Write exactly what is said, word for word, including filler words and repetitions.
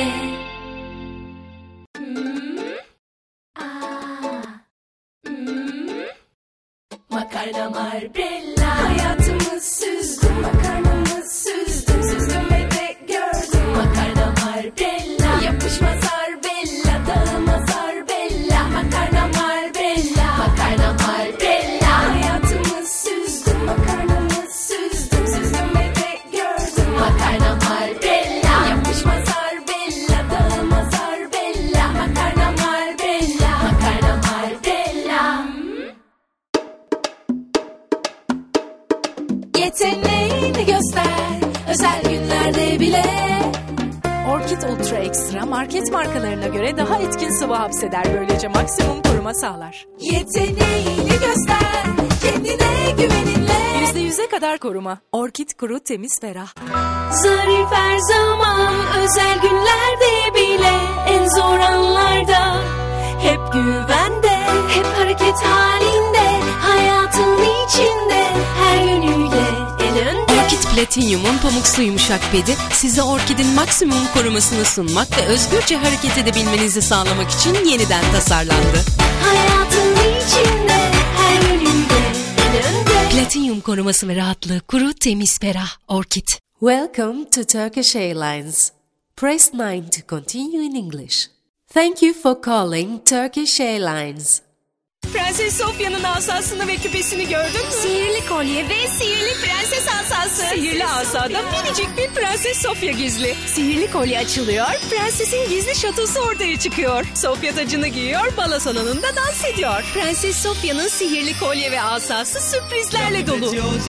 Makarna Marbella. Hayatımı süzdüm, makarnamı süzdüm, süzdüm ve de gördüm. Makarna Marbella. Yapışmaz Arbella, dağılmaz Arbella. Makarna Marbella. Makarna Marbella. Hayatımı süzdüm, makarnamı süzdüm, süzdüm ve de gördüm. Makarna Marbella. Yapışmaz Arbella, dağılmaz Arbella. Makarna Marbella. Makarna Marbella. Yeteneğini göster, özel günlerde bile. Orkid Ultra Extra market markalarına göre daha etkin sıvı hapseder. Böylece maksimum koruma sağlar. Yeteneğini göster, kendine güveninle. yüzde yüze kadar koruma. Orkid Kuru Temiz Ferah. Zarif her zaman, özel günlerde bile. En zor anlarda hep güvende, hep hareket halinde. Hayatın içinde her yönüyle en önde. Orkid Platinum'un pamuksu yumuşak pedi size Orkid'in maksimum korumasını sunmak ve özgürce hareket edebilmenizi sağlamak için yeniden tasarlandı. Hayatın içinde her yönüyle en önde. Platinum koruması ve rahatlığı, kuru, temiz, ferah. Orkid. Welcome to Turkish Airlines. Press nine to continue in English. Thank you for calling Turkish Airlines. Prenses Sofya'nın asasını ve küpesini gördün mü? Sihirli kolye ve sihirli prenses asası. Sihirli asada minicik bir Prenses Sofya gizli. Sihirli kolye açılıyor. Prensesin gizli şatosu ortaya çıkıyor. Sofya tacını giyiyor, balo salonunda dans ediyor. Prenses Sofya'nın sihirli kolye ve asası sürprizlerle dolu.